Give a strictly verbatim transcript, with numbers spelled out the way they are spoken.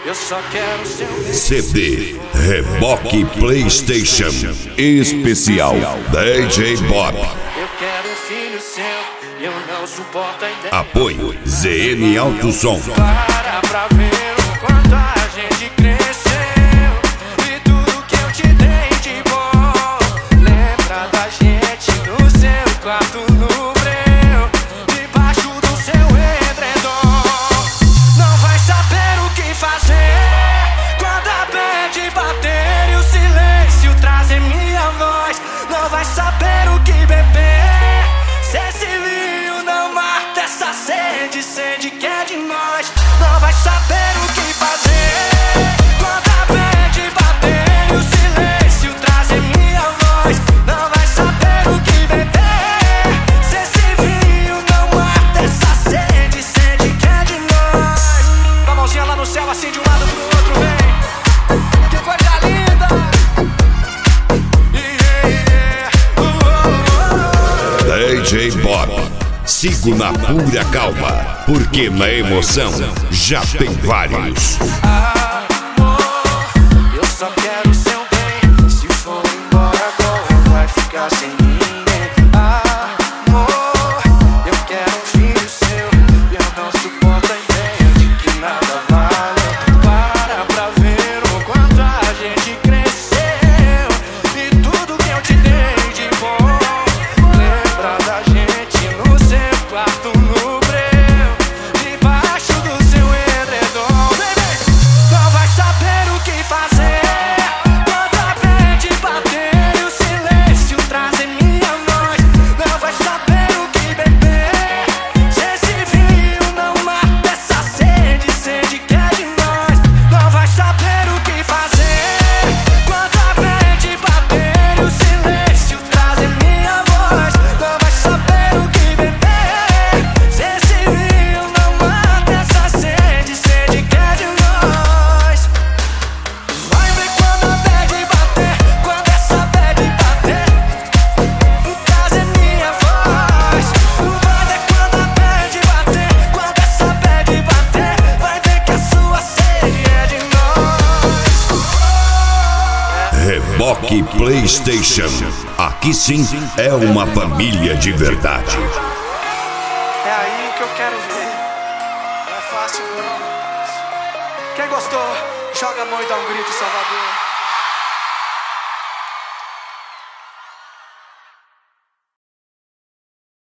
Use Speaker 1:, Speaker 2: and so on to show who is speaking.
Speaker 1: Eu só quero seu bem.
Speaker 2: C D Reboque PlayStation Especial D J Bob.
Speaker 1: Eu quero um filho seu, eu não suporto a ideia.
Speaker 2: Apoio Z N Alto Som.
Speaker 1: Para pra ver o quanto a gente cresceu e tudo que eu te dei de bom. Lembra da gente no seu quarto no breu, debaixo do seu edredom. Não vai saber o que fazer quando a bad bater e o silêncio trazer minha voz. Não vai saber o que beber se esse vinho não mata essa sede, sede que é de nós. Não vai saber o que fazer quando a bad bater e o silêncio trazer minha voz. Não vai saber o que beber se esse vinho não mata essa sede, sede que é de nós. Com a mãozinha lá no céu, assim de um lado pro outro, vem. Que coisa linda. Yeah, yeah. Uh, uh, uh.
Speaker 2: D J Bob. Sigo na pura calma, porque na emoção já tem vários.
Speaker 1: Amor, eu só quero seu bem. Se for embora agora vai ficar sem ninguém. Amor, eu quero um filho seu e eu não suporto a ideia de que nada vale. Para pra ver o quanto a gente cresceu e tudo que eu te dei de bom. Lembra da gente no seu quarto no breu, debaixo do seu edredom. Não vai saber o que fazer quando a bad bater e o silêncio trazer minha voz. Não vai saber o que beber se esse vinho não mata essa sede, sede que é de nós. Não vai saber o que fazer quando a bad bater e o silêncio trazer minha voz. Não vai saber o que beber se esse vinho não mata essa sede, sede que é de nós. Vai ver quando a bad bater, quando essa bad bater, trazer minha voz. Vai ver quando a bad bater, quando essa bad bater, vai ver que a sua sede é de nós.
Speaker 2: Reboque PlayStation. Aqui sim é uma família de verdade.
Speaker 1: É aí que eu quero ver. Não é fácil não. Quem gostou, joga a mão e dá um grito, Salvador.